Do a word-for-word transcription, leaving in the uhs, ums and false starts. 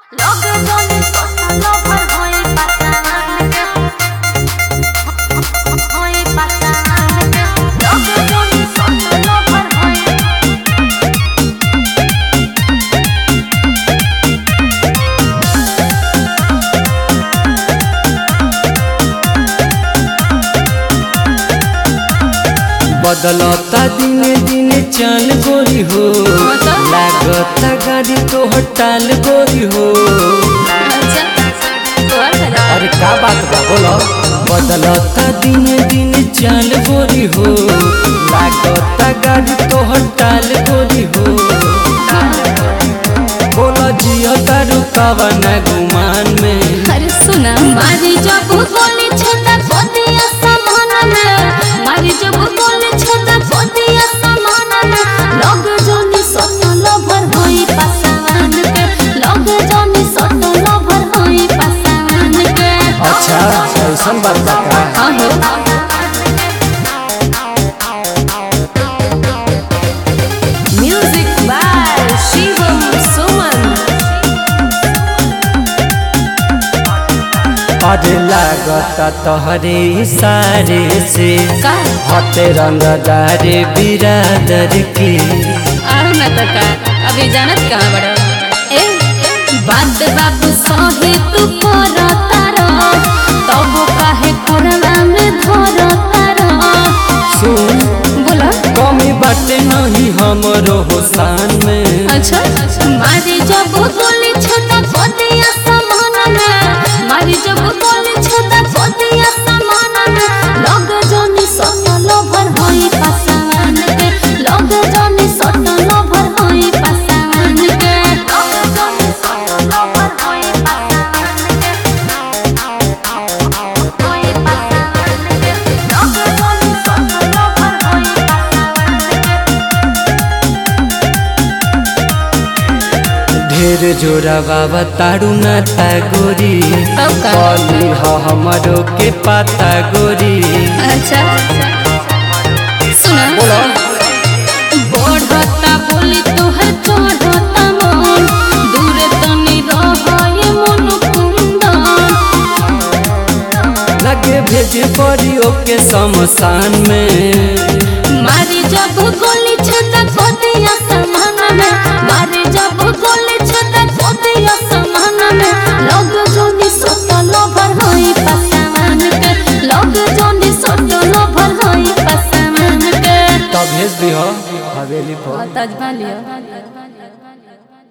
बदलता दिने दिने चाल गोरी हो, लागता गाड़ी तो हटाल गोरी हो। अरे का बात बा बोलो। बदलता दिने दिने चाल गोरी हो, लागता गाड़ी तो हटाल गोरी हो। बोला जिया तारू कवना गुमान में। अरे सुना मारी जब गोली छोटा गोदिया समान में, मारी जब गोली छोटा गोदिया समान में, लोग जोनी सोतो लोभर होई पासवान के, लोग जोनी सोतो लोभर होई पासवान के। अच्छा ऐसन बात बा का? हाँ हो। Music by Shivam Suman. अरे लागता तोहरे इशारे से का हटे रंगदारे बिरादर के। आह ना तका अभी जानत कहाँ बड़ा ए बात बाबू सहे तू करता रह, तब काहे कोरवा में धरता रह। सुन बोला कमी बाटे नहीं हमरो होसान में। अच्छा मारी जब गोली छोटा गोदिया समान में, मारी जब गोली छोटा गोदिया समान में, लोग जोनी सोतो लोभर होई पासवान के, लोग जोनी सोतो लोभर होई पासवान के, लोग जोनी सोतो लोभर होई पासवान के, होई पासवान के, लोग जोनी सोतो लोभर होई पासवान के। ढेर जोरा बाबा तारू ना ता गोरी, तब का? कली हो हमरो के पाता गोरी। अच्छा सुना बोलो बढ़ता बोली तोहर चढ़ता मन, दूर तनी रहे मन कुंदन। लगे भेजे पड़ी ओके शमशान में। मारी जब गोली छता गोदिया समान में, मारी जब गोली छता गोदिया समान में, लोग जोनी सोतो लोभर होई पासवान के, लोग जोनी सोतो लोभर होई पासवान के। तब भेज दी हो हवेली पर। तजमा लियो।